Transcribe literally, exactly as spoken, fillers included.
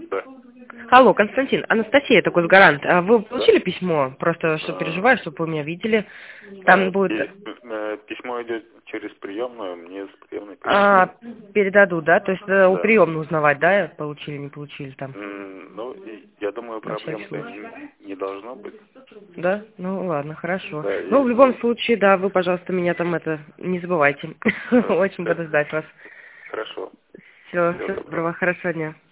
Да. Алло, Константин, Анастасия, это госгарант. А вы получили письмо? Просто, что переживаю, чтобы вы меня видели. Там А, будет... и, э, письмо идет через приемную, мне с приемной А, передадут. передадут, да? То есть э, у Да. приемной узнавать, да, получили, не получили там? М, Ну, и я думаю, На всякий проблем-то случай. не, не должно быть. Да? Ну ладно, хорошо. Да, Ну, и, в любом случае, да, вы, пожалуйста, меня там это не забывайте. э, Очень э, буду ждать вас. хорошо. Все, Всего всего доброго. доброго, хорошего дня.